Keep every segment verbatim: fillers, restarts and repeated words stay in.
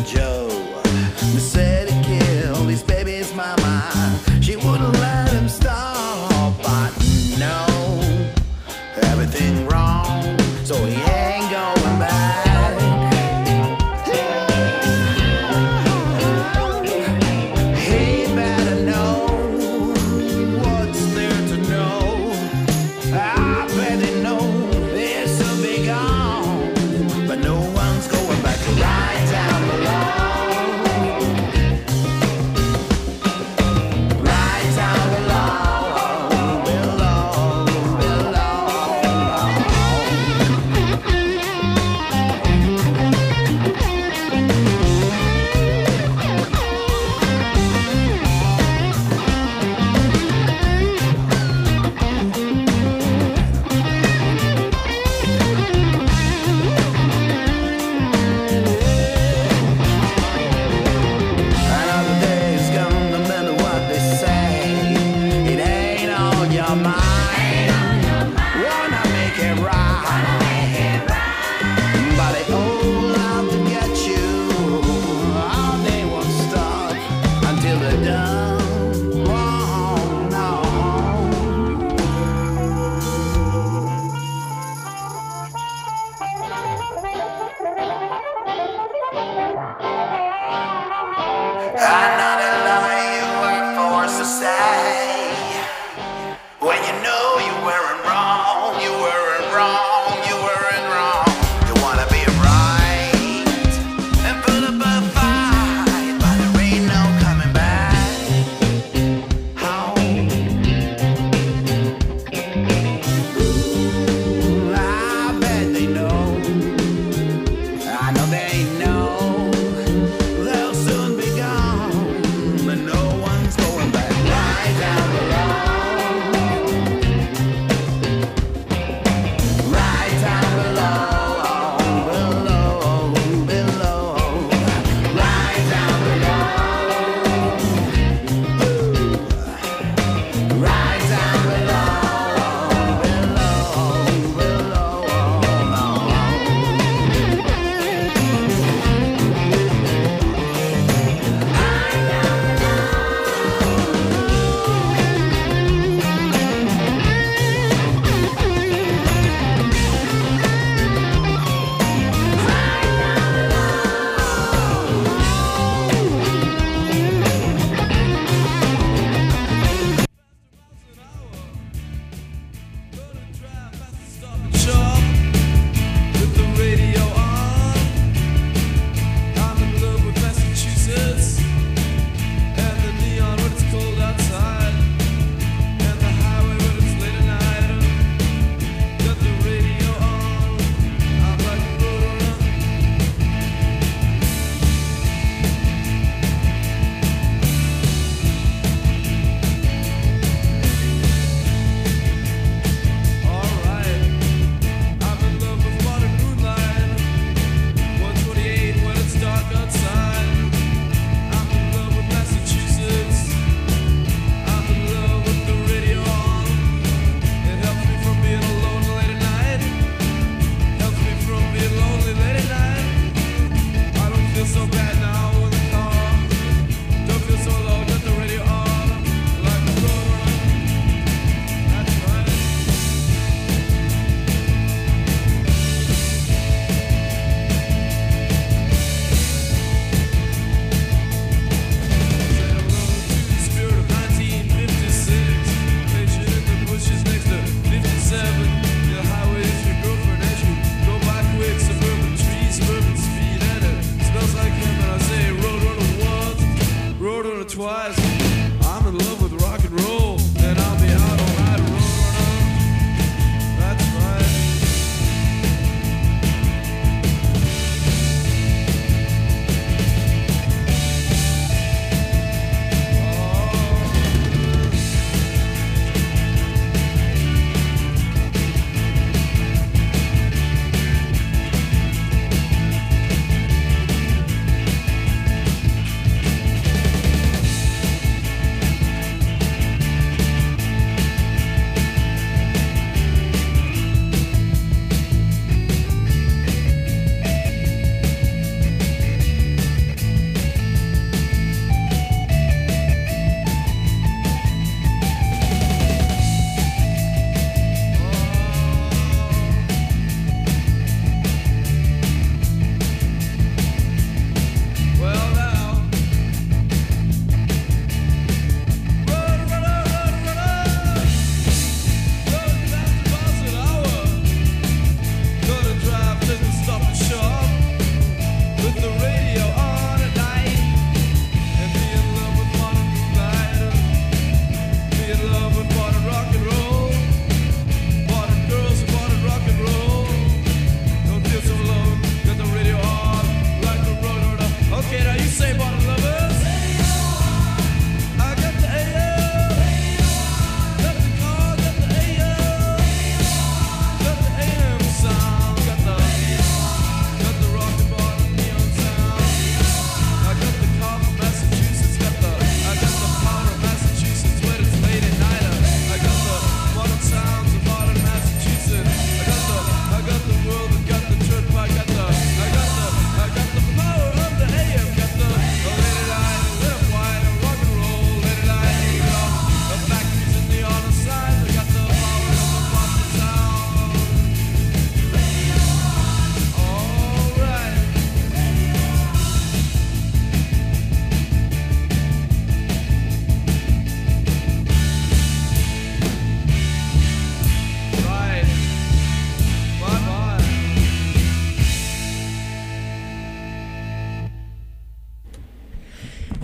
Joe. They said he killed his baby's mama. She wouldn't let him stop, but no, everything wrong, so he ain't going back. He better know what's there to know. I bet they know this will be gone, but no one's going back to right down below. Right down below, below, below. Another day's gone, no matter what they say. It ain't on your mind. Wanna make it right, but they all out to get you. Oh, they won't stop until they're done. Oh, no. Another lie you were forced to say. When you know you weren't wrong, you weren't wrong, you weren't wrong. You wanna be right and put up a fight, but there ain't no coming back home. Ooh, I bet they know. I know they know. They'll soon be gone, but no one's going back. Right down below. Right down below, below, below. Right down below. Right down below, below, below. Shop with the radio on. I'm in love with Massachusetts and the neon when it's cold outside, and the highway when it's late at night. Got the radio on. I'm like a roadrunner. Alright, I'm in love with modern moonlight. one twenty-eight when it's dark outside. I'm in love with Massachusetts. I'm in love with the radio on. It helps me from being alone late at night. Helps me from being lonely late at night. I don't feel so bad now in the car. Don't feel so low, got the radio on. Like a roadrunner. That's right. Spirit of nineteen fifty-six, patient in the bushes next to fifty-seven. The highway is your girlfriend as you go by quick. Suburban trees, suburban speed, and it smells like him. And I say, roadrunner once, roadrunner twice. I'm in love with rock and roll, and I'll be out all night, roadrunner. That's right.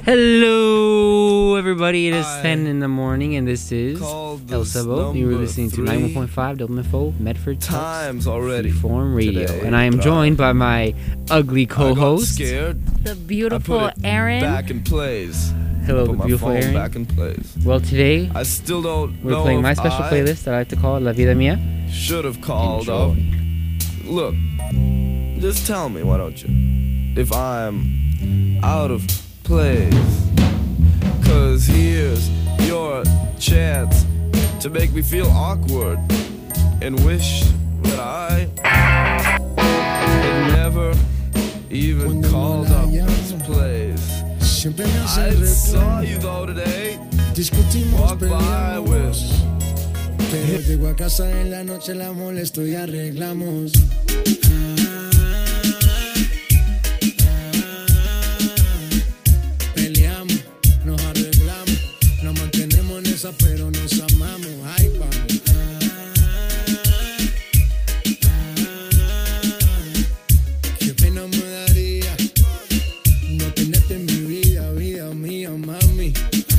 Hello, everybody. It is I ten in the morning, and this is called El this Sabo. You were number listening to three ninety-one point five W F O, Medford, times already Reform Radio. today, And I am but joined by my ugly I got co-host. scared. The I put beautiful it Aaron. back in place. Hello, Put the my beautiful phone Aaron. back in place. Well, today I still don't we're know playing my if special I playlist that I like to call La Vida Mia. should have called Enjoy. up. Look, just tell me, why don't you? If I'm out of place. Cause here's your chance to make me feel awkward and wish that I had never even called up this place. Siempre me hace I saw recuerdo. you though today. Discutimos, Walk by with peleamos. Pero llego a casa en la noche, la molesto y arreglamos. Peleamos, nos arreglamos. Nos mantenemos en esa, pero nos amamos. Ay, vamos. Qué pena me daría no tenerte en mi vida, vida mía, mami.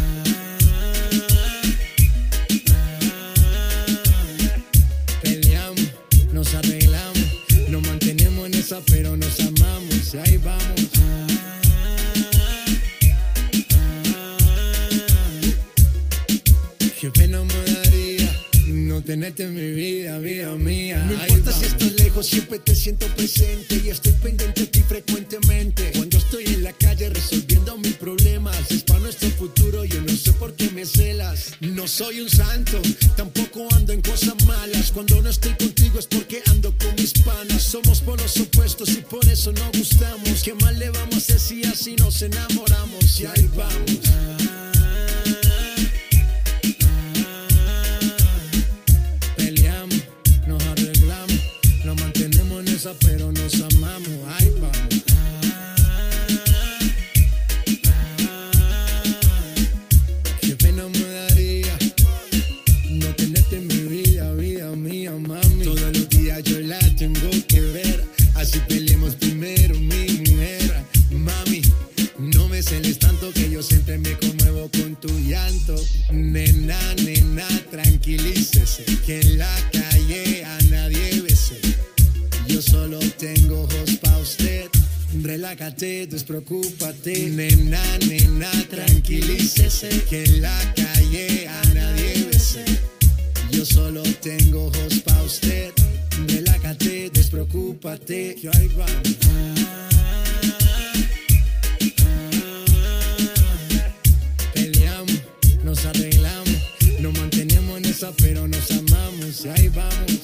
Peleamos, nos arreglamos, nos mantenemos en esa, pero nos amamos. Y ahí vamos. Qué pena me daría no tenerte en mi vida, vida mía. No importa si estás lejos, siempre te siento presente y estoy pendiente de ti frecuentemente. Cuando estoy en la calle resolviendo mis problemas, es para nuestro futuro, yo no sé por qué me celas. No soy un santo, tampoco ando en cosas malas. Cuando no estoy contigo es porque ando con mis panas. Somos polos opuestos y por eso nos gustamos. ¿Qué más le vamos a hacer si así nos enamoramos? Y ahí vamos. Peleamos, nos arreglamos, nos mantenemos en esa, pero nos amamos. Ahí vamos. Qué pena me daría no tenerte en mi vida, vida mía, mami. Todos los días yo la tengo que ver, así peleemos primero, mi mujer. Mami, no me celes tanto que yo siempre me conmuevo con tu llanto. Nena, nena, tranquilícese, que en la calle a nadie bese. Yo solo tengo ojos pa' usted. Relájate, despreocúpate. Nena, nena, tranquilícese, que en la calle a nadie bese. Yo solo tengo ojos pa' usted. Relájate, despreocúpate. Que ahí vamos. Peleamos, nos arreglamos, nos mantenemos en esa, pero nos amamos. Y ahí vamos.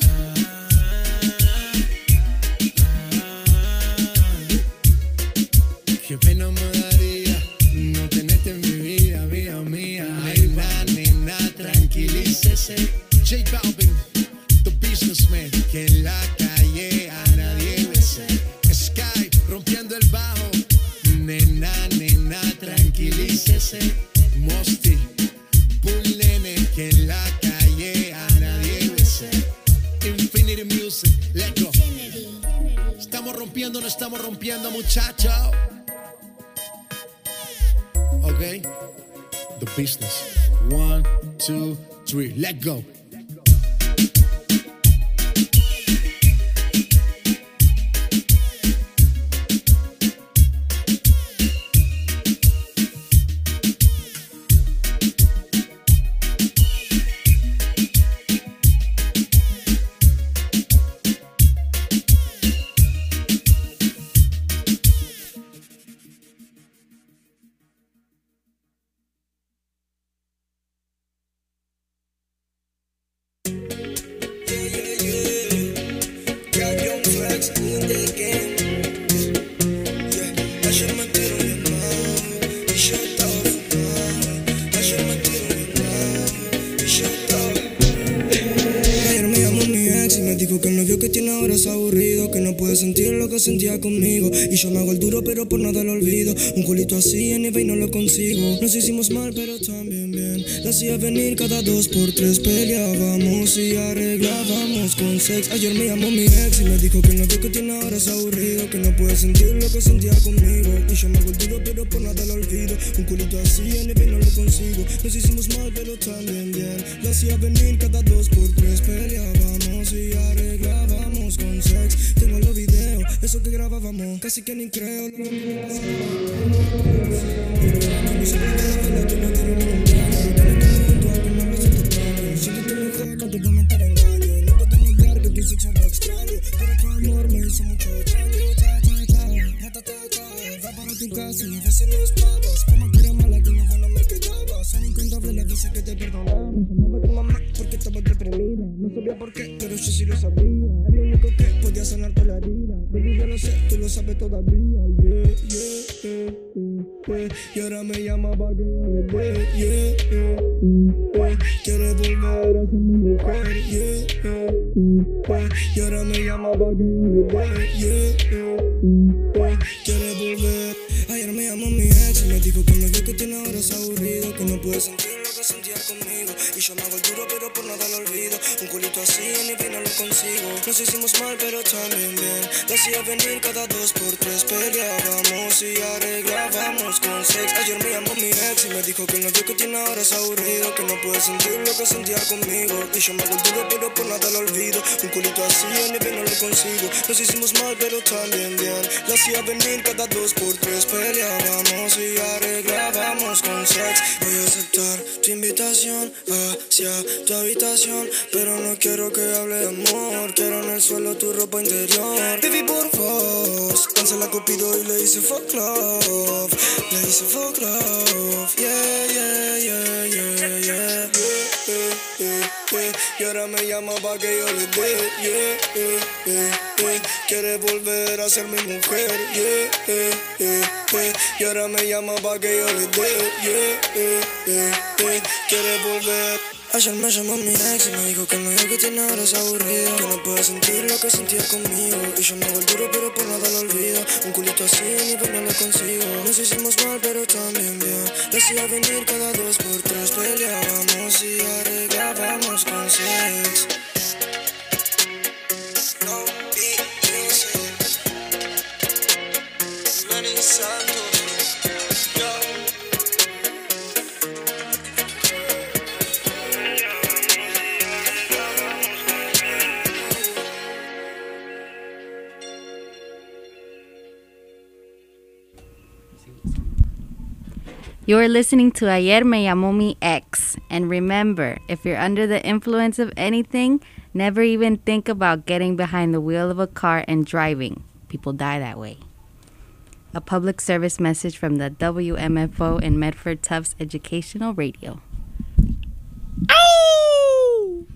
Qué pena me daría no tenerte en mi vida, vida mía. Nena, nena, tranquilícese. J Balvin, the businessman, que en la calle a nadie bese. Sky, rompiendo el bajo. Nena, nena, tranquilícese. Mosty, Bull Nene, que en la calle a nadie bese. Infinity Music, let's go. Estamos rompiendo, no estamos rompiendo, muchachos. Okay, the business. One, two, three, let go. Ayer me llamó mi ex y me dijo que el novio que tiene ahora es aburrido, que no puede sentir lo que sentía conmigo. Y yo me hago el duro pero por nada lo olvido. Un culito así en eBay no lo consigo. Nos hicimos mal pero también bien. La hacía venir cada dos por tres, peleábamos y arreglábamos con sex. Ayer me llamó mi ex y me dijo que el novio que tiene ahora es aburrido, que no puede sentir lo que sentía conmigo. Y yo me hago el duro pero por nada lo olvido. Un culito así en el bien no lo consigo. Nos hicimos mal pero también bien. La hacía venir cada dos por tres, peleábamos y arreglábamos con sex. Tengo los videos, eso que grabábamos, casi que ni creo. Cuando te meter engaño, no puedo negar que tu sexo me extraño, pero tu amor me hizo mucho daño. Ta, ta, ta, ta, ta, ta, va para tu casa y a veces no estabas. Como que era mala que no bueno me quedaba. Son incontables las veces que te perdonaba. Me llamaba tu mamá porque estaba deprimida. No sabía por qué, pero yo sí lo sabía. Es lo único que podía sanarte la herida. Baby, yo lo sé, tú lo sabes todavía. Yeah, yeah, yeah, yeah. Y ahora me llama pa' que yo le dé. Yeah, yeah, yeah. Quiere volver a ser mi mujer. Yeah, yeah, yeah. Y ahora me llama pa' que yo le dé. Yeah, yeah, yeah. Quiere volver. Ayer me llamó mi ex y me dijo que el novio que tiene ahora es aburrido, que no puede sentir lo que sentía conmigo. Y yo me hago el duro pero por nada lo olvido. Un culito así en mi vida lo consigo. Nos hicimos mal pero también bien. La hacía venir cada dos por tres, peleábamos y arreglábamos con sex. Ayer me llamó mi ex y me dijo que el novio que tiene ahora es aburrido, que no puede sentir lo que sentía conmigo. Y yo me hago el duro pero por nada lo olvido. Un culito así en mi vida no lo consigo. Nos hicimos mal pero también bien. La hacía venir cada dos por tres, peleábamos y arreglábamos con sex. Voy a aceptar tu invitación hacia tu habitación, pero no quiero que hable de amor. Quiero en el suelo tu ropa interior. Baby, por favor, cancela Cupido y le hice fuck love. Le hice fuck love. Yeah, yeah, yeah, yeah, yeah, yeah, yeah, yeah. Y ahora me llama pa' que yo le dé. Yeah, yeah, yeah, yeah. Quiere volver a ser mi mujer. Yeah, yeah, yeah, yeah. Y ahora me llama pa' que yo le dé. Yeah, yeah, yeah, yeah. Quiere volver. Ayer me llamó mi ex y me dijo que el novio que tiene ahora es aburrido, que no puede sentir lo que sentía conmigo. Y yo me hago el duro pero por nada lo olvido. Un culito así en mi pena lo consigo. Nos hicimos mal pero también bien. La hacía venir cada dos por tres, peleábamos y arreglábamos con sex. No music. Lenny Santos. You're listening to Ayer Me Llamó Mi Ex. And remember, if you're under the influence of anything, never even think about getting behind the wheel of a car and driving. People die that way. A public service message from the W M F O and Medford Tufts Educational Radio. Ow!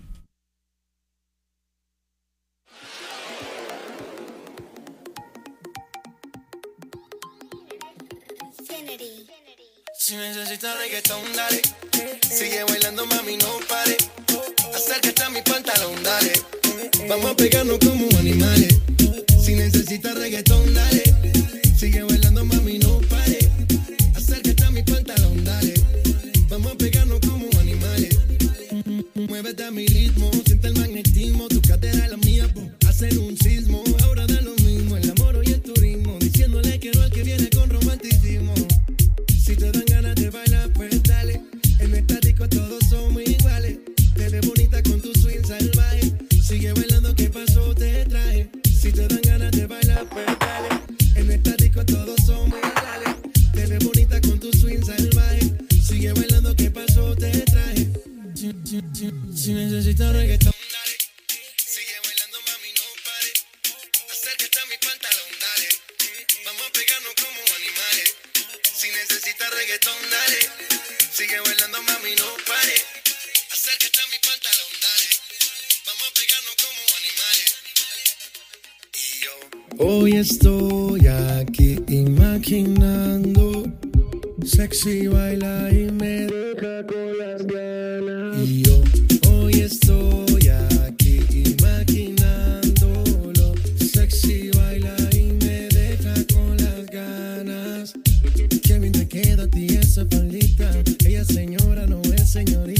Si necesitas reggaetón, dale. Sigue bailando, mami, no pare. Acércate a mi pantalón, dale. Vamos a pegarnos como animales. Si necesitas reggaetón, dale. Sigue bailando, mami, no pare. Acércate a mi pantalón, dale. Vamos a pegarnos como animales. Muévete a mi ritmo, siente el magnetismo. Tu cadera es la mía, po. Hacen un sismo. Ahora da lo mismo, el amor y el turismo. Diciéndole quiero al que viene con romanticismo. Si te dan ganas de bailar, pues dale. En esta disco todos somos iguales. Te ves bonita con tu swing salvaje. Sigue bailando, ¿qué pasó? Te traje. Si te dan ganas de bailar, pues dale. En esta disco todos somos iguales. Te ves bonita con tu swing salvaje. Sigue bailando, ¿qué pasó? Te traje. Si, si, si, si necesitas reggaetón, dale. Sigue bailando, mami, no pare. Acércate a mi pantalón, dale. Vamos a pegarnos como animales. Si necesitas reggaetón, dale. Sigue bailando, mami, no pare. Acércate a mi pantalón, dale. Vamos a pegarnos como animales. Y yo hoy estoy aquí imaginando. Sexy baila y me deja con las ganas. Y yo hoy estoy aquí imaginándolo. Sexy baila y me deja con las ganas. Qué bien te queda a ti esa faldita. Ella señora no es señorita.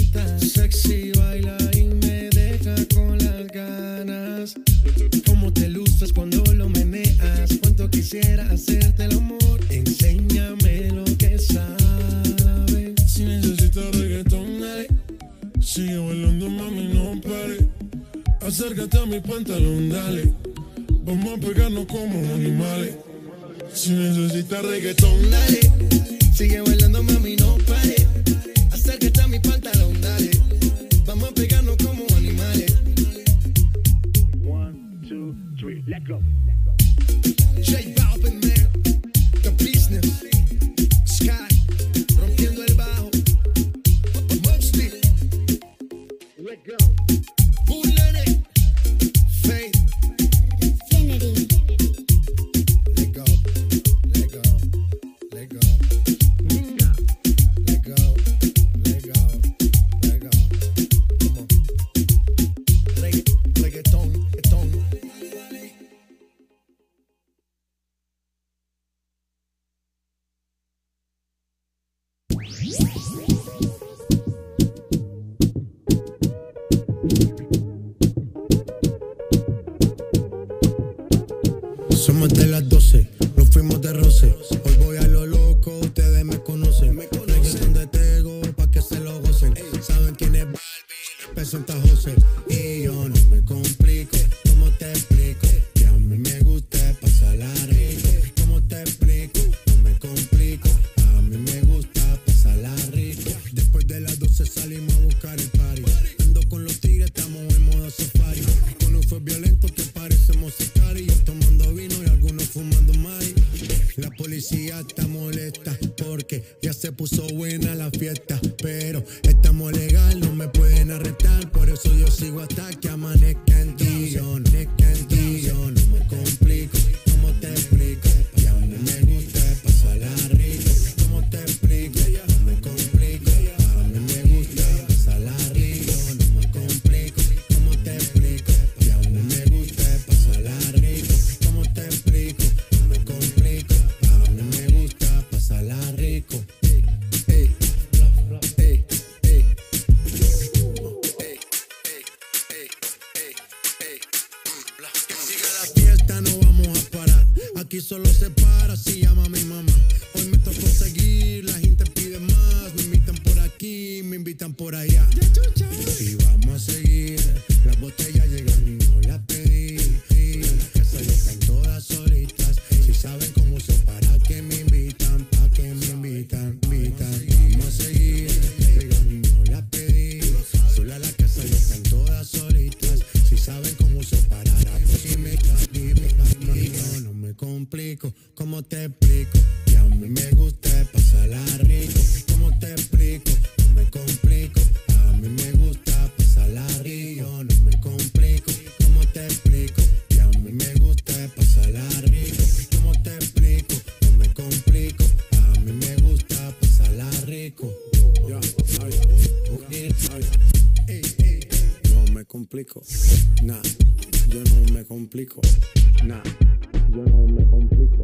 Acércate a mi pantalón, dale. Vamos a pegarnos como animales. Si necesitas reggaetón, dale. Sigue bailando, mami, no pare. Acércate a mi pantalón, dale. Vamos a pegarnos como animales. One, two, three, let go. J Balvin, man. The business. Sky. Rompiendo el bajo. Mostly. Let go. Bullet. Faith. Infinity. Let go. Let go. Let go. Let go. Let go. Let go. Come on. Regga- reggaeton, reggaeton. Somos de las doce, nos fuimos de roce. Hoy voy a lo loco, ustedes me conocen. Me conocen de Tego, pa' que se lo gocen. Saben quién es Barbie, representa a José. Y yo no me complico, ¿cómo te explico? Que a mí me gusta pasarla rico. ¿Cómo te explico? No me complico, a mí me gusta pasarla rico. Después de las doce salimos a buscar el party. Ando con los tigres, estamos en modo safari. Con un fue violento que parecemos sicari. Yo tomando vino y algunos fumando mari. La policía está molesta porque ya se puso buena la fiesta. Pero estamos legal, no me pueden arrestar. Por eso yo sigo hasta que amanezca en ti. Yo no, amanezca en ti. Yo no me complico, ¿cómo te explico? Que a mí me gusta pasarla rico. ¿Cómo te explico? No me complico, a mí me gusta pasarla rico. No me complico, ¿cómo te explico? Que a mí me gusta pasarla rico. ¿Cómo te explico? No me complico, a mí me gusta pasarla rico. Ey, ey, ey, ey. Que siga la fiesta, no vamos a parar. Aquí solo se para si llama mi mamá. Hoy me tocó seguir, la gente pide más. Me invitan por aquí, me invitan por allá. Y vamos a seguir. Las botellas llegan y no las pedí. Las casas ya están todas solitas. Si saben cómo se para que me invitan, pa' que me invitan, invitan. Vamos a seguir. Llegan y no las pedí. Sola la casa ya están todas solitas. Si saben cómo se para que me invitan. No me complico, ¿cómo te explico? Que a mí me gusta pasarla rico. ¿Cómo te explico? No me complico, a mí me gusta pasarla rico. No me complico, ¿cómo te explico? Que a mí me gusta pasarla rico. ¿Cómo te explico? No me complico, a mí me gusta pasarla rico. Ey, ey, no me complico, nah, yo no me complico, nah, yo no me complico.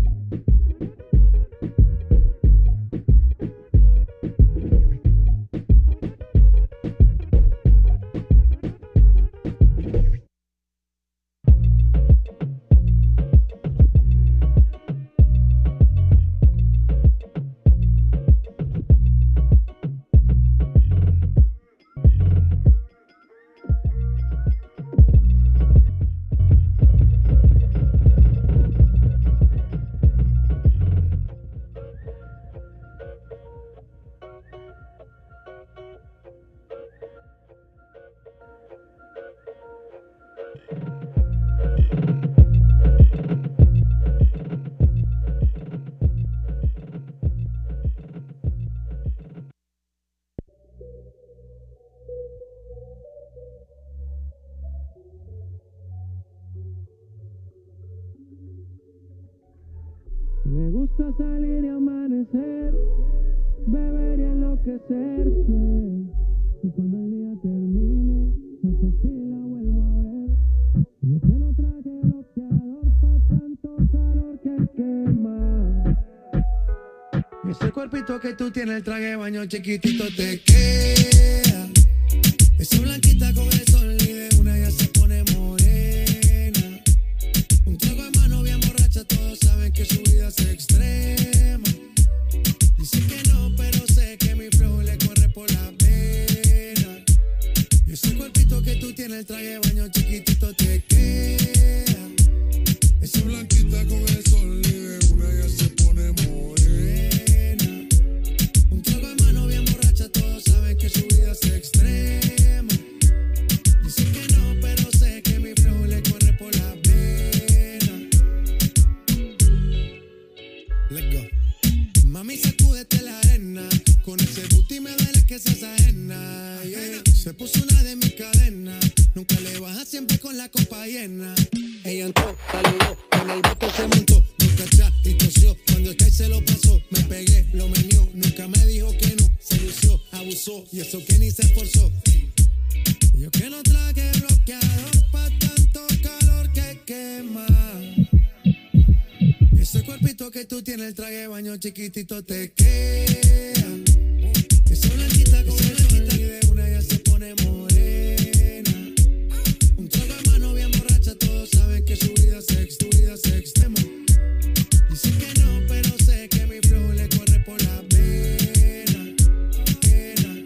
Me gusta salir y amanecer, beber y enloquecerse. Y cuando el día termine, no sé si la vuelvo a ver. Yo que no traje bloqueador pa' tanto calor que quema. Y ese cuerpito que tú tienes, el traje de baño chiquitito te queda. Esa blanquita con el sol y de una ya se pone morena. Un trago de mano bien borracha, todos saben que su vida es extrema. Dice que no, pero sé que mi flow le corre por la pena. Y ese cuerpito que tú tienes, el traje de baño chiquitito Mami, sacúdete la arena. Con ese booty me duele que seas ajena. Yeah. Se puso una de mis cadenas. Nunca le baja siempre con la copa llena. Ella entró, saludó, en el bote se montó. Nunca atrás y tosió. Cuando el que se lo pasó, me pegué, lo menió. Nunca me dijo que no. Se lució, abusó. Y eso que ni se esforzó. Yo que no traje bloqueador pa' tanto calor que quema. Ese cuerpito que tú tienes, el traje de baño chiquitito te queda. Esa blanquita con esa blanquita y de una ya se pone morena. Un trago de mano bien borracha, todos saben que su vida es ex, tu vida es extremo. Dicen que no, pero sé que mi flow le corre por la vena. Vena.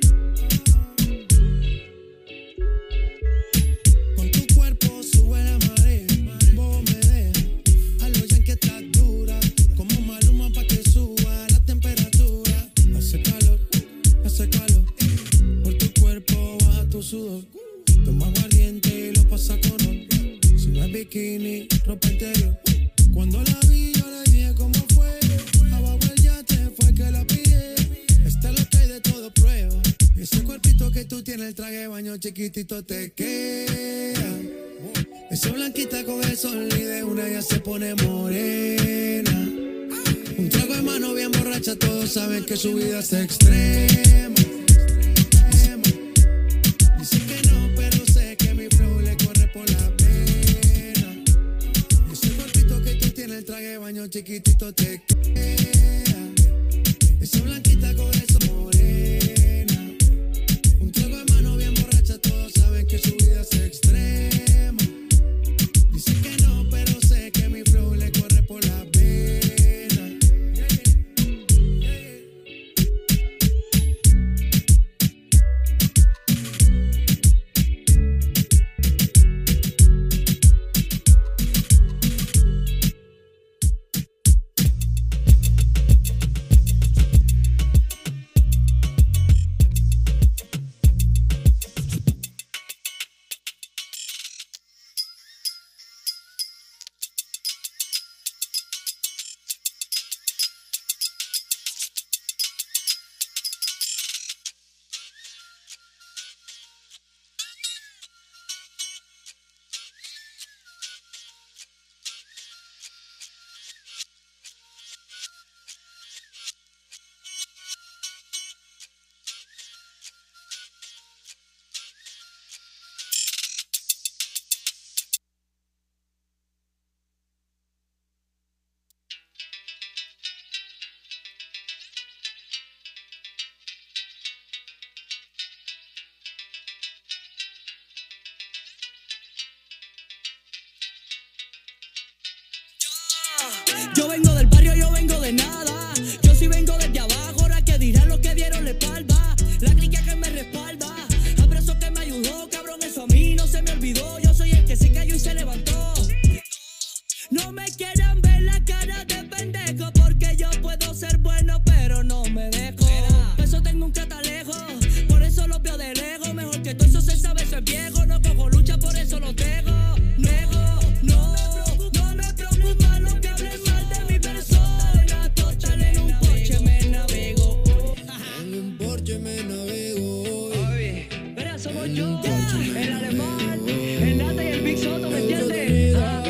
Con tu cuerpo sube la marea, vos me dejas. A lo ya que estás dura, como Maluma pa' que suba la temperatura. Hace calor, hace calor. Por tu cuerpo baja tu sudor. Toma aguardiente y lo pasa con ron. Si no es bikini, ropa interior. Cuando la vi yo le dije cómo fue. Abajo el yate fue que la pillé. Esta es lo que hay de todo prueba. Ese cuerpito que tú tienes, el traje de baño chiquitito te queda. Esa blanquita con el sol y de una ya se pone morena. Un trago de mano bien borracha, todos saben que su vida es extrema. Extrema. Dicen que no, pero sé que mi flow le corre por la vena. Ese cuerpito que tú tienes, el traje de baño chiquitito te queda. Esa blanquita con el sol morena. Un trago de mano bien borracha, todos saben que su vida es extrema. Dicen que no, pero sé que mi flow le corre por la vena. Yo vengo del barrio, yo vengo de nada. Yo sí vengo desde abajo, ahora que dirán los que dieron la espalda. La clica que me respalda, abrazo que me ayudó, cabrón, eso a mí no se me olvidó. Yo soy el que se cayó y se levantó. No me quieran ver la cara de pendejo, porque yo puedo ser bueno, pero no me dejo. Por eso tengo un catalejo, por eso los veo de lejos. Mejor que todo eso se sabe, eso es viejo. No cojo lucha, por eso los dejo. Nego, no, no me preocupa lo que hablen mal de mi persona. Total, en un Porsche me navego. En un Porsche me navego. Verá, somos yo, el alemán, el Nata y el Big Soto, ¿me entiendes? Ah.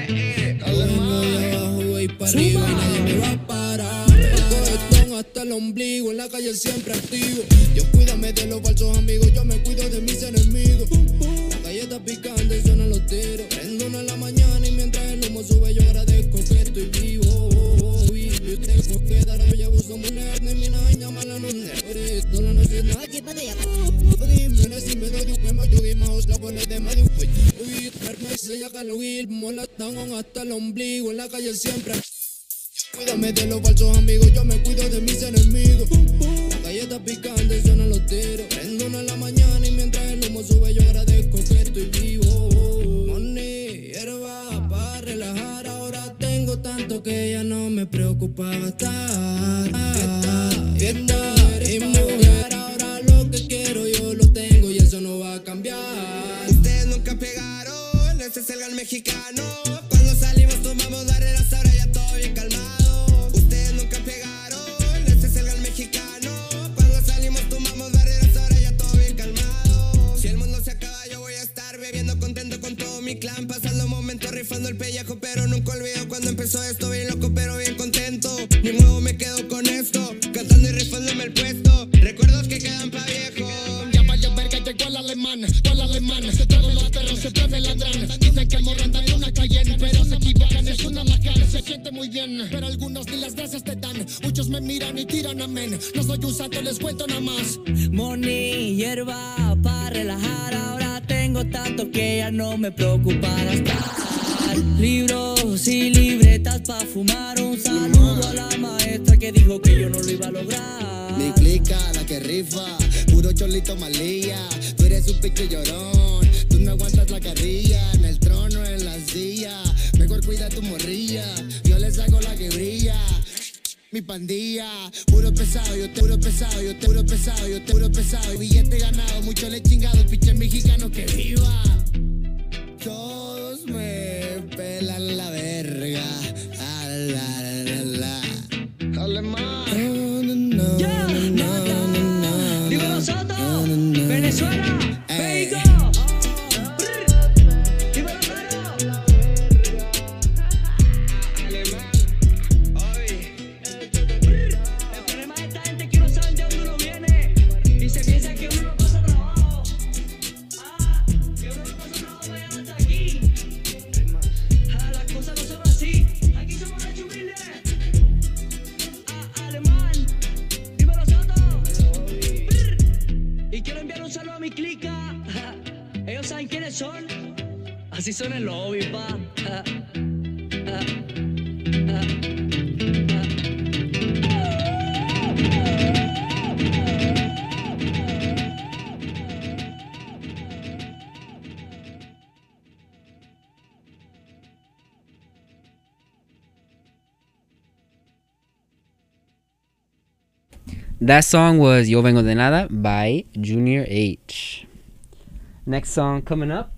Vengo de abajo, voy para arriba y nadie me va a parar. El corazón hasta el ombligo, en la calle siempre activo. Dios cuídame de los falsos amigos, yo me cuido de mis enemigos. La calle está picante, suenan los tiros. Prendo una en la mañana y mientras el humo sube yo agradezco que estoy vivo. Y tengo que dar hoy abuso mujer, ni mi niña mala no es. No la necesito. Dime si me doy un memo, yo y más la pone de medio. Uy, se llama Luis, molestan hasta el ombligo, en la calle siempre. Cuídame de los falsos amigos, yo me cuido de mis enemigos. La calle está picante, suenan los tiros. Prendo una en la mañana y mientras el humo sube yo agradezco que estoy vivo. Money, hierba para relajar, ahora tengo tanto que ya no me preocupa gastar. Fiesta y mujer, ahora lo que quiero yo lo tengo y eso no va a cambiar. Ustedes nunca pegaron, ese es el gal mexicano. Cuando salimos tomamos barreras, ahora ya todo bien calmado. Ustedes nunca pegaron, viejo, pero nunca olvido cuando empezó esto. Bien loco, pero bien contento. Ni muevo, me quedo con esto. Cantando y rifándome el puesto. Recuerdos que quedan pa' viejo. Ya va a llover que llegó el alemán, el alemán. Todos los perros se me ladran. Dicen que el morro anda en una Cayenne, pero se equivocan, es una Macan. Se siente muy bien, pero algunos ni las gracias te dan. Muchos me miran y tiran amén. No soy un santo, les cuento nada más. Money, hierba, para relajar. Ahora tengo tanto que ya no me preocupa gastar. Libros y libretas pa' fumar. Un saludo a la maestra que dijo que yo no lo iba a lograr. Mi clica, la que rifa, puro cholito malilla. Tú eres un pique llorón, tú no aguantas la carrilla. En el trono, en la silla, mejor cuida tu morrilla. Yo les hago la que brilla. Mi pandilla, puro pesado, yo te puro pesado, yo te puro pesado, yo te puro pesado. Y billete ganado, mucho le he chingado, el pinche mexicano que viva. Todos me pelan la verga. Ah, la, la, la, la. Alemán. Ya, nada. Dímelo, Soto. Venezuela. Ey. México. Dímelo, Caro. El problema de esta gente es que no saben de dónde uno viene y se piensa que uno no pasa trabajo. Ah, que uno no pasa trabajo para llegar hasta aquí. Ah, las cosas no son así. Aquí somos los humildes. Ah, alemán. Dímelo, Soto. Y quiero enviar un saludo a mi clica. Ellos saben quiénes son. Así son el lobby, pa. Ah, ah, ah. That song was Yo Vengo de Nada by Junior H. Next song coming up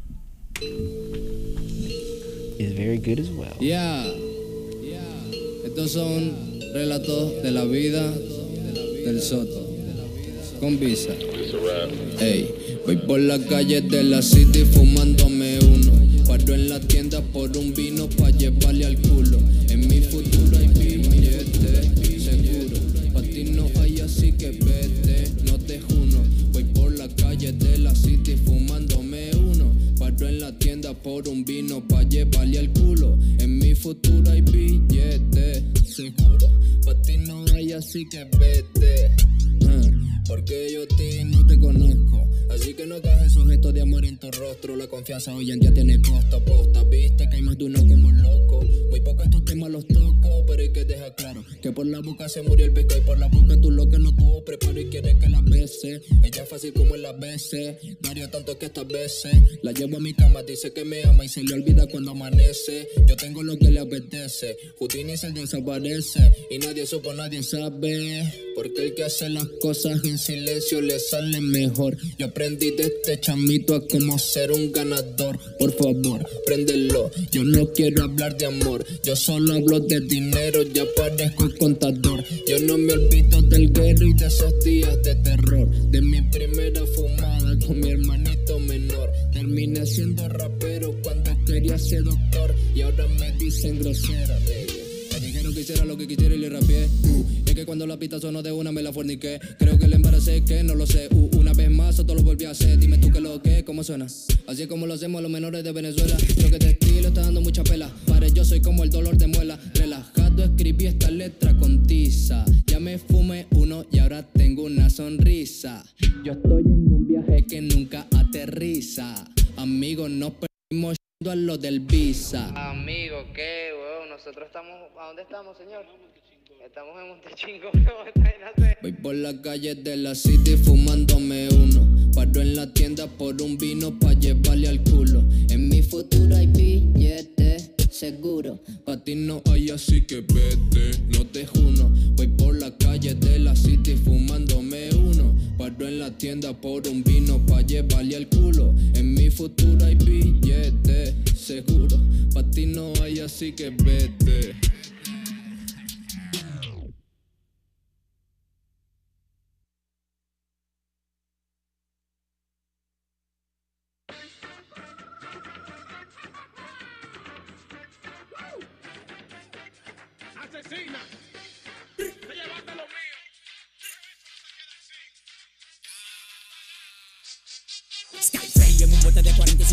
is very good as well. Yeah, estos son relatos de la vida del Soto, con visa. Ey, voy por la calle de la city fumándome uno. Paro en la tienda por un vino pa' llevarle al culo. En mi futuro hay billete, seguro. Pa' ti no hay así que vete, no te juno. Voy por la calle de la city fumándome uno. Paro en la tienda por un vino pa' llevarle al culo. En mi futuro hay billete, seguro. Pa' ti no hay así que vete. Uh, porque yo a ti no te conozco. Así que no cajes esos gestos de amor en tu rostro. La confianza hoy en día tiene costo. Posta, viste que hay más de uno como un loco. Muy poco estos temas los toco, pero hay que dejar claro que por la boca se murió el pescado y por la boca tú lo que no tuvo preparo y quiere que la bese. Ella es fácil como en las veces, daría tanto que estas veces la llevo a mi cama, dice que me ama y se le olvida cuando amanece. Yo tengo lo que le apetece, Houdini se desaparece y nadie supo, nadie sabe. Porque el que hace las cosas en silencio le sale mejor. Yo aprendí de este chamito a cómo ser un ganador. Por favor, préndelo. Yo no quiero hablar de amor, yo solo hablo de dinero. Ya parezco contador. Yo no me olvido del guero y de esos días de terror. De mi primera fumada con mi hermanito menor. Terminé siendo rapero cuando quería ser doctor. Y ahora me dicen grosera, baby. Me dijeron que hiciera lo que quisiera y le rapié. Uh, y es que cuando la pista sonó de una me la forniqué. Creo que le embaracé, que no lo sé. Uh, una vez más, esto lo volví a hacer. Dime tú qué lo que, cómo suena. Así es como lo hacemos los menores de Venezuela. Creo que este estilo está dando mucha pela. Pare, yo soy como el dolor de muela. Relajado escribí esta letra con tiza. Ya me fumé uno y ahora tengo una sonrisa. Yo estoy en un viaje que nunca aterriza. Amigos, nos perdimos a lo del visa. Amigo, ¿qué, weón? Nosotros estamos... ¿A dónde estamos, señor? Estamos en Montechingo. Voy por la calle de la city fumándome uno. Paro en la tienda por un vino pa' llevarle al culo. En mi futuro hay billete, seguro. Pa' ti no hay así que vete, no te juno. Voy por la calle de la city fumándome uno. Paro en la tienda por un vino pa' llevarle al culo. En mi futuro hay billete, seguro. Pa' ti no hay así que vete.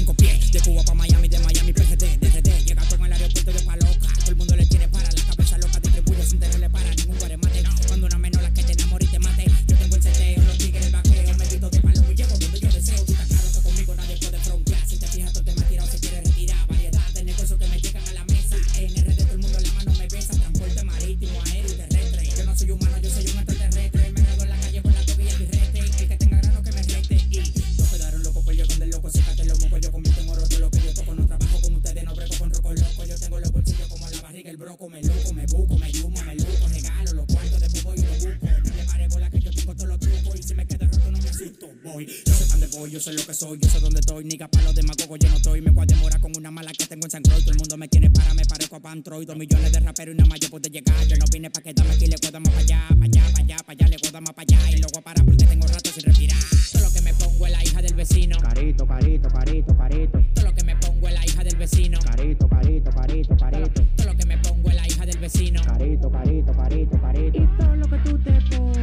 cinco pies. De Cuba pa' Miami, de Miami P G D, D R D. Llega con el aeropuerto de Paloca. Todo el mundo le tiene para la cabeza loca. Distribuye sin tenerle para ningún guaremate. Cuando una menor la que te enamore y te mate. Yo tengo el seteo, los tigres, el vaqueo. Me quito de palo y llego donde yo deseo. Tú estás claro que conmigo nadie puede frontear. Si te fijas, todo te me ha tirado, se quiere retirar. Variedad de negocios que me llegan a la mesa. En R D todo el mundo la mano me besa. Transporte marítimo, aéreo y terrestre. Yo no soy humano, yo soy un extraterrestre. Me gradué en la calle con la tobilla y birrete. El que tenga grano que me rete. Y no quedaron locos, pues yo con del loco. Sécate los mocos, yo convierto en oro todo lo que yo toco. No trabajo con ustedes, no brego con rocos locos. Yo tengo los bolsillos como la barriga, el broco. Me loco, me buco, me yumo, me luco. Regalo los cuartos de bobo y los busco. No le pare bola que yo tengo todos los trucos. Y si me quedo roto no me asusto, voy. Yo sé pan de voy, yo sé lo que soy, yo sé dónde estoy. Niga pa' los demagogos, yo no estoy. Me voy a demorar con una mala que tengo en San Croix. Todo el mundo me tiene para, me parezco a Pantroid. Dos millones de raperos y nada más yo pude llegar. Yo no vine pa' quedarme aquí, le puedo más pa' allá, pa' allá, pa' allá, pa' allá, le puedo más pa' allá. Y luego a parar porque tengo rato sin respirar. Todo lo que me pongo es la hija del vecino. Carito, carito, carito, carito. Todo lo que me pongo es la hija del vecino. Carito, carito, carito, carito. Todo lo que me pongo es la hija del vecino. Carito, carito, carito, carito. Y todo lo que tú te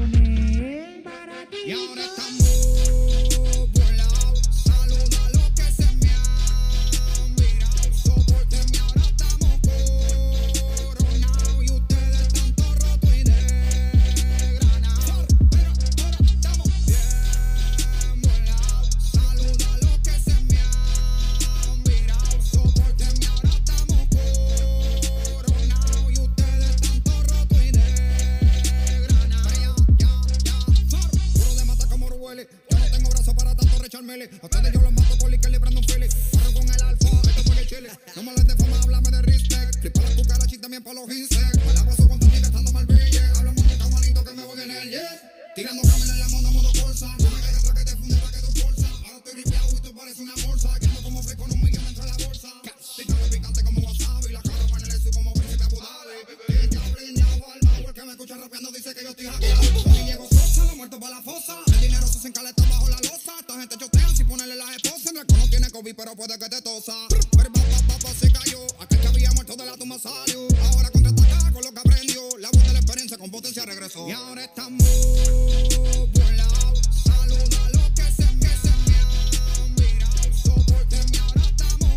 pones para ti. Y ahora estamos volados. Saluda a los que se me han virado. Sopórtenme, ahora estamos coronados. Y ustedes están todos rotos y desgranados. Pero ahora estamos bien volados. Saluda a los que se me han virado. Sopórtenme, ahora estamos coronados. Y ustedes están todos rotos y desgranados. Ya, ya, ya. Puro de mata como huele. Yo no tengo brazos para tanto recharmele. A ustedes yo los mato con liquor librando un fili. Barro con el alfa, esto fue el chile. No me hables de fama, háblame de respect. Flipa las cucarachas y también pa' los insects. Me la paso con tu amiga estando mal bille. Hablamos de camarito que me voy en el jet. Tirando cámara en la moda, modo bolsa. No me caigas atrás que te funde pa' que tu bolsa. Ahora estoy ripiado y tú pareces una bolsa. Que ando como fresco, no me llama entre la bolsa. Picante, picante como wasabi. La cara para el como príncipe Abu Dhabi. Pinta, brinda, alma. El que me escucha rapeando dice que yo estoy hackeado. Y llego sosa, lo muerto pa' la fosa. El dinero se encaleta bajo la losa. Esta gente chotea sin ponerle las esposas. El no tiene COVID, pero puede que te tosa. Pero papá, papá se cayó. Aquel que había muerto de la tumba salió. Ahora contraataca con lo que aprendió. La voz de la experiencia con potencia regresó. Y ahora estamos volados. Saluda a los que se me, se me han virado. Sopórtenme, ahora estamos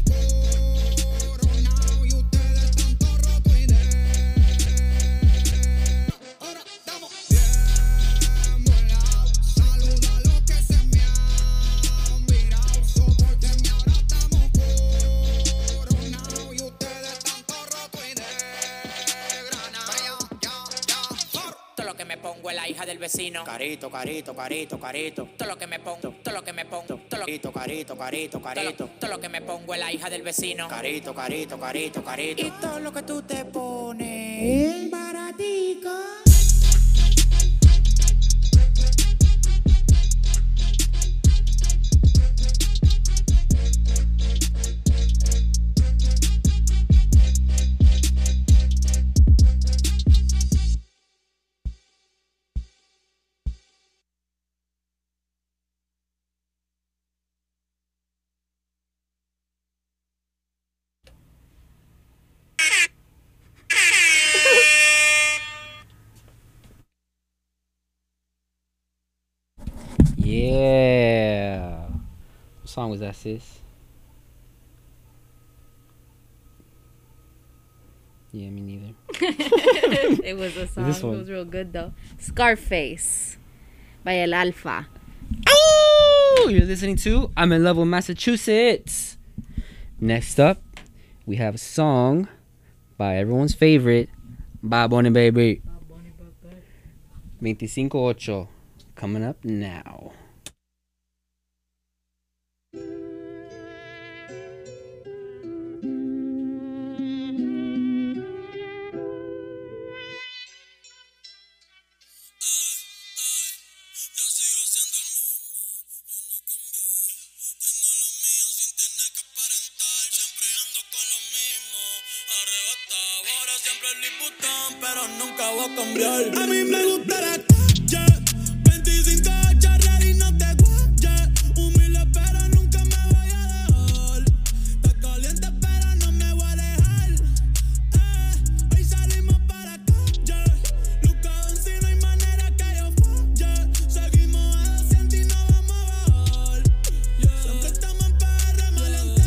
coronados. Y ustedes están todos rotos y desgranados. Ahora estamos bien volados. Saluda a los que se me han virado. Sopórtenme, ahora estamos coronados. Y ustedes están todos rotos y desgranados. Ya, ya, ya. Todo lo que me pongo es la hija del vecino. Carito, carito, carito, carito. Todo lo que me pongo, todo lo que me pongo, todo lo que Carito, carito, carito, carito. todo lo que me pongo es la hija del vecino. Carito, carito, carito, carito. Y todo lo que tú te pones baratico. Yeah. What song was that, sis? Yeah, me neither. It was a song. This It one. was real good though. Scarface by El Alfa. Oh, you're listening to I'm in Love with Massachusetts. Next up, we have a song by everyone's favorite, Bad Bunny Baby. twenty-five ocho coming up now. Yo sigo siendo el mismo, yo no he cambiado. Tengo lo mío sin tener que aparentar. Siempre ando con lo mismo. Arrebatado, ahora siempre el Louis Vuitton, pero nunca voy a cambiar. A mí me gusta la calle. veinticinco ocho ready, no te guayes. Humilde, pero nunca me voy a dejar. Está caliente, pero no me voy a dejar. Eh, hoy salimos para calle. Luca Donzi, no hay manera que yo falle. Seguimos a doscientos y no vamos a bajar. Yeah. Siempre estamos en P R, maleante.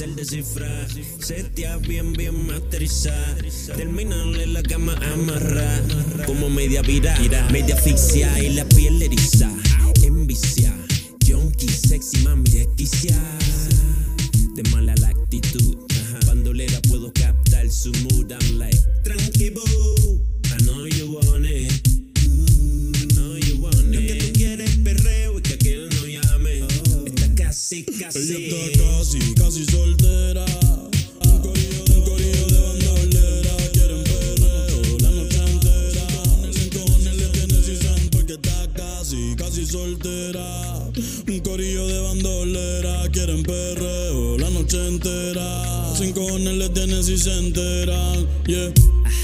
hacer descifrar. Setea bien, bien masterizar. Terminarle la cama amarrar. Como media vira, media asfixia y la piel eriza. Envicia, junkie, sexy, mami desquicia. De mala la actitud. Bandolera puedo captar su mood. I'm like, tranqui boo, I know you want it. I know you want it. Lo que tú quieres perreo y que aquel no llame. Está casi, casi. Ella está casi, casi soltera. Un corillo de, un corillo de bandolera. Quieren perreo la noche entera. Sin cojones le tiene si sen porque está casi, casi soltera. Un corillo de bandolera. Quieren perreo la noche entera. Sin cojones le tienen si se enteran. Yeah.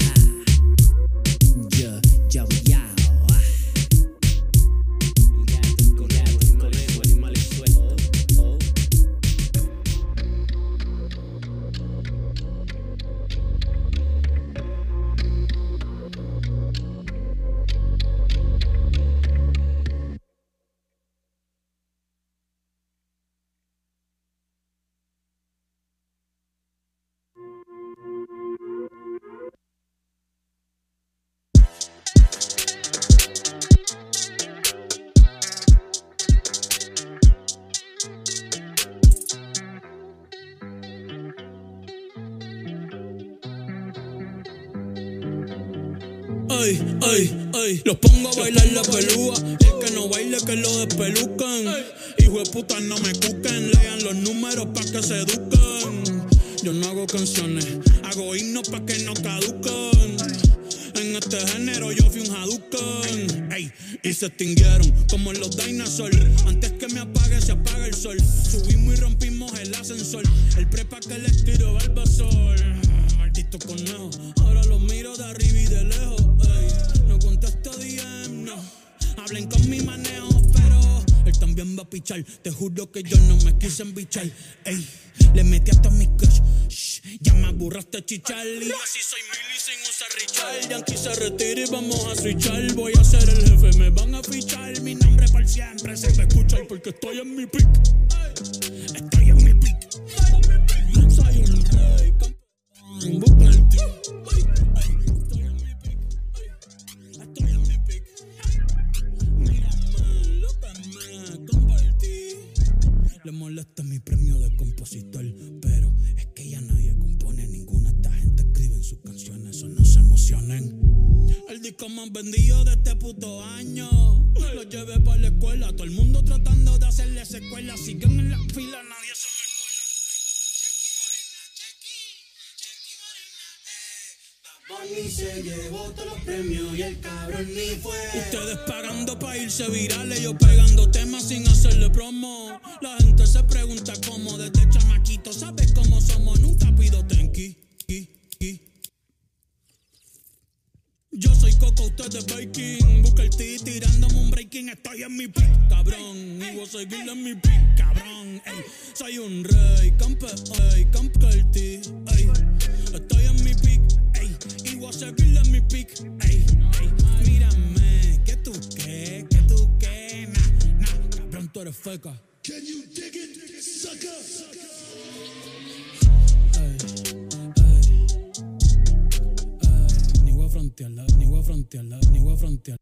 Yo, yo, yo. Ay, ay, ay, los pongo a bailar la pelúa. Y el que no baile que lo despelucan. Hijo de puta no me cuquen. Lean los números pa' que se eduquen. Yo no hago canciones, hago himnos pa' que no caduquen. En este género yo fui un Hadouken. Ey, y se extinguieron como los dinosaurs. Antes que me apague se apaga el sol. Subimos y rompimos el ascensor. El prepa que les tiro Barbasol. Maldito conejo, ahora los miro de arriba y de lejos. Ey, no contesto D M, no. Hablen con mi manejo, pero él también va a pichar. Te juro que yo no me quise embichar. Ey, le metí hasta mi crush. Shh, ya me aburraste chichar. Y así soy Milly sin usar Richard. Yankee se retira y vamos a switchar. Voy a ser el jefe, me van a fichar. Mi nombre por siempre se va a escuchar porque estoy en mi pick. Estoy en mi pick. Soy un rey, campeón, busca el team. Estoy en mi pick. Estoy en mi pick. Mírame, lo que me compartí. Le molesta mi premio de compositor, pero es que ya nadie compone. Ninguna de esta gente escribe en sus canciones, eso no se emocionen. El disco más vendido de este puto año. Lo llevé para la escuela, todo el mundo tratando de hacerle secuela. Siguen en la fila, nadie se me cuela. Bonnie se llevó todos los premios y el cabrón ni fue. Ustedes pagando pa' irse virales, yo pegando temas sin hacerle promo. La gente se pregunta cómo, desde chamaquito, ¿sabes cómo somos? Nunca pido tenki. Yo soy Coco, ustedes baking. Busca el T tirándome un breaking. Estoy en mi pick, cabrón. Y voy a seguir en mi pick, cabrón. Ey, soy un rey, campeón, ey, campeón el T. Ey, estoy en mi pick, ey, y voy a seguir en mi pick. Ey, ey, mírame, que tú qué, que tú qué, nah, nah, cabrón, tú eres feca. Can you dig it, sucker? Ni voy a frontearla, ni voy a frontearla, ni voy a frontearla.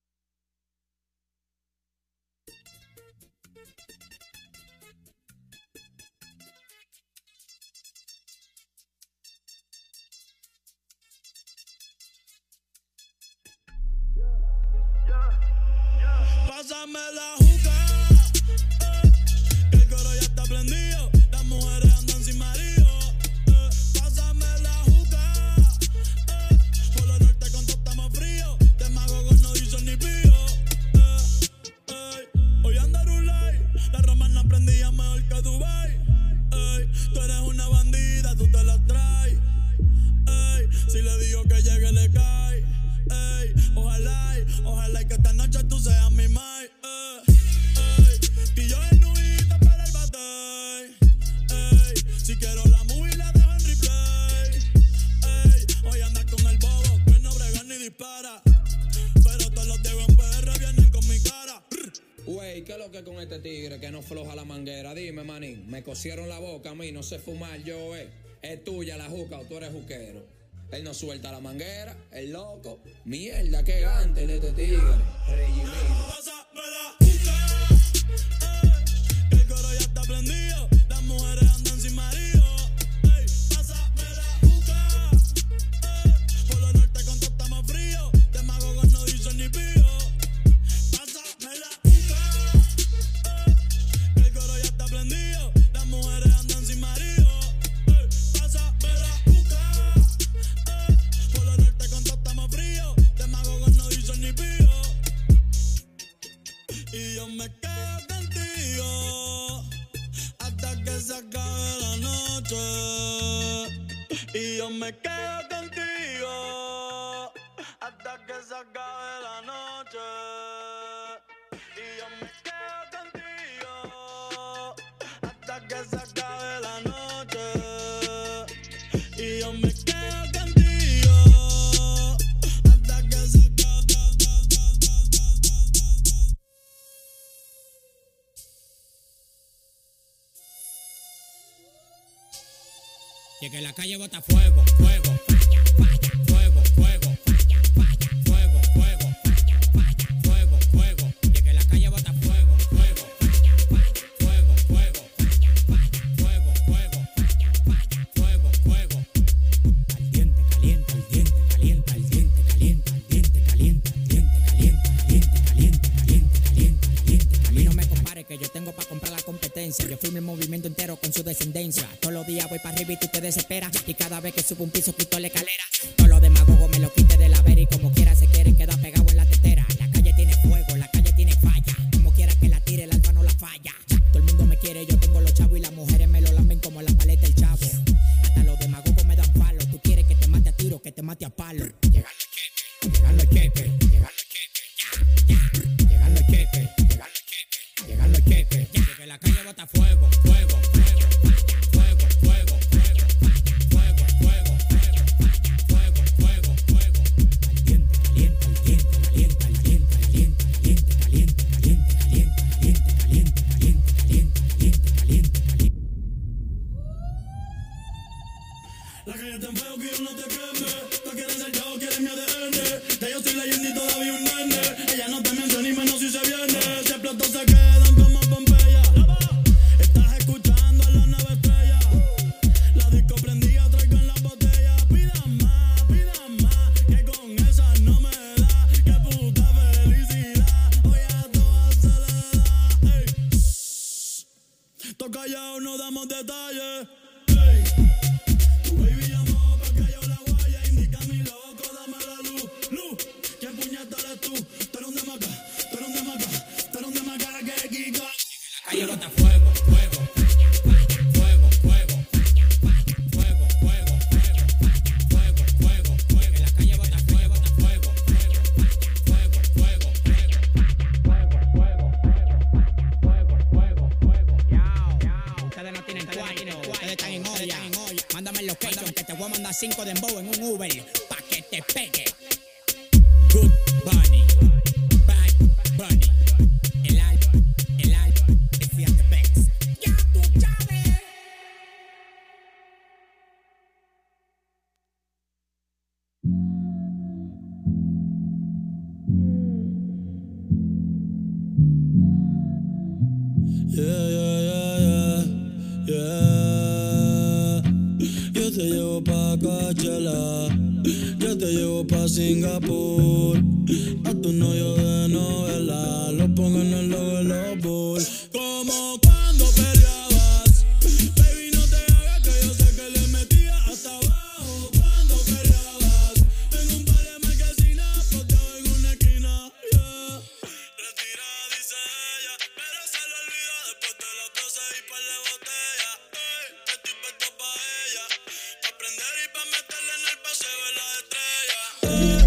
Pásame la juca, eh, que el coro ya está prendido. Las mujeres andan sin marido. Eh, pásame la juca, eh, por lo norte con todo estamos frío. De magogos no dicen ni pío. Eh, eh, hoy anda Rulay, la romana prendía mejor que Dubai. Eh, tú eres una bandida, tú te la traes. Eh, si le digo que llegue le cae. Ey, ojalá, ojalá que esta noche tú seas mi mai. Ey, ey, que yo en nubita para el batey. Ey, si quiero la movie la dejo en replay. Ey, hoy anda con el bobo que no brega ni dispara. Pero todos los de en P R vienen con mi cara. Wey, Ey, ¿qué es lo que con este tigre que no floja la manguera? Dime, manín, me cosieron la boca a mí, no sé fumar yo, eh. Es tuya la juca o tú eres juquero. Él no suelta la manguera, el loco. Mierda, qué gante de este tigre. Regimino. Pásame la juca, eh, que el coro ya está prendido. Las mujeres andan sin marido. Ey, pásame la juca, eh, por lo norte con todo estamos frío. De magogos no dicen ni pío. Pásame la juca, eh, que el coro ya está prendido. Las mujeres andan sin marido. Ey, pásame la juca, eh, por lo norte con todo estamos frío. De magogos no dicen ni pío. Y yo me quedo contigo hasta que se acabe la noche. Y yo me quedo contigo hasta que se acabe la noche. Y yo me quedo contigo hasta que se acabe la noche. Y yo me quedo contigo hasta que se acabe. Y es que la calle bota fuego, fuego, falla, falla, fuego, fuego, falla, falla, fuego, fuego, falla, falla, fuego, fuego. Y es que la calle bota fuego, fuego, falla, falla, fuego, fuego, falla, falla, fuego, fuego, falla, falla, fuego, fuego. Caliente, caliente, caliente, caliente, caliente, caliente, caliente, caliente, caliente, caliente, caliente, caliente, caliente, caliente, caliente. A mí no me compare que yo tengo para comprar la competencia. Yo firmo el movimiento entero con su descendencia. Todos los días voy para arriba y tú te desesperas. Y cada vez que subo un piso quito la escalera. Todos los demagogos me lo quite de la vera. Y como quiera se quieren quedar pegados en la tetera. La calle tiene fuego, la calle tiene falla. Como quiera que la tire, el alfa no la falla. Todo el mundo me quiere, yo tengo los chavos. Y las mujeres me lo lamben como la paleta el chavo. Hasta los demagogos me dan palo. Tú quieres que te mate a tiro, que te mate a palo. Llegan los cheques, llegan los cheques, llegan los cheques, ya, ya. Llegan los cheques, llegan los cheques, llegan los cheques, ya. Que la calle bota fuego, fuego, fuego, falla, fuego, fuego, fuego, falla, fuego, fuego, fuego, falla, fuego, fuego, fuego. Caliente, caliente, caliente, caliente, caliente, caliente, caliente, caliente, caliente, caliente, caliente, caliente, caliente, caliente, caliente, caliente. La calle está en fuego que yo no te queme. Tú quieres ser yo, quieres mi A D N. Ya yo soy leyenda y todavía un nene. Ella no te menciona ni menos si se viene. Si explotó se quedan como Pompeya. Estás escuchando a la nave estrella. La disco prendida, traigan la botella. Pidan más, pidan más, que con esa no me da. Que puta felicidad, hoy a todas se le da. Ey, shh. Toca callado, no damos detalles. Ey, tu baby llamó pa' que yo la guaya. Indica mi loco, dame la luz, luz. ¿Quién puñeta eres tú? Tú eres un demaca, tú eres un demaca, tú eres un demaca que Kiko. La calle bota fuego, fuego, falla, falla, fuego, fuego, falla, falla, fuego, fuego, fuego, falla, fuego, fuego, fuego. En la calle bota fuego, bota fuego, fuego, falla, fuego, fuego, fuego, falla, fuego, fuego, fuego, fuego, fuego, fuego. Yao, yao. Ustedes no tienen cuarto, ustedes están en olla. Mándame el location que te voy a mandar cinco dembow en un Uber pa' que te pegue. Good Bunny, Bad Bunny, el al, el al, es Fiat de Bex. Ya tú sabes. Yeah, yeah, yeah, yeah, yeah. Yo te llevo pa' Coachella, yo te llevo pa' Singapur. A tu novio de novela, lo pongo en el logo de los Bulls. Como cuando peleabas, baby, no te hagas que yo sé que le metía hasta abajo. Cuando peleabas, en un par de marquesinas, botado en una esquina, yeah. Retirada, dice ella, pero se lo olvida después de las doce y par de botellas. Ey, estoy puesto pa' ella, pa' prender y pa' meterle en el paseo de la estrella. Eh,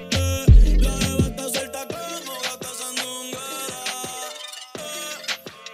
eh, la jeva está suelta como gata sandunguera. Eh,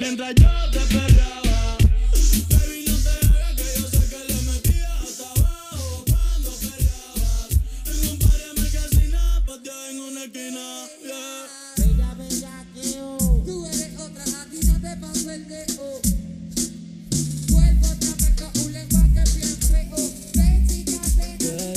mientras yo te perreaba. Baby, no te hagas que yo sé que le metía hasta abajo cuando perreabas. En un par de marquesinas, pateada en una esquina, yeah. Bella, bella, que oh. Tú eres otra, a ti no te paso el dedo. Vuelvo otra vez con un lenguaje bien feo. Ven, chica, ven,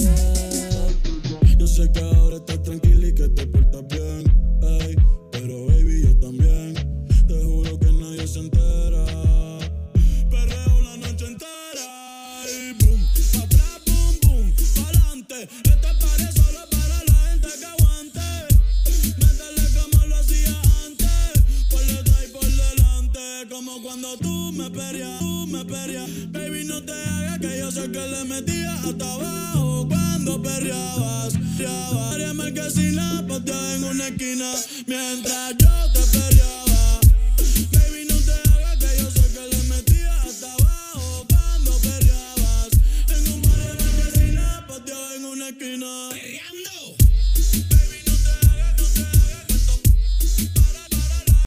Yo sé que ahora estás tranquila y que te portas bien, ey, pero baby yo también. Te juro que nadie se entera. Perreo la noche entera y boom, pa' atrás, boom, boom, pa'lante. Este party solo para la gente que aguante. Métele como lo hacía antes, por detrás y por delante. Como cuando tú me perías, tú me perías. Baby, no te hagas que yo sé que le metía hasta abajo cuando perreabas. Perreabas, marquesina, pateada en una esquina, mientras yo te perreaba.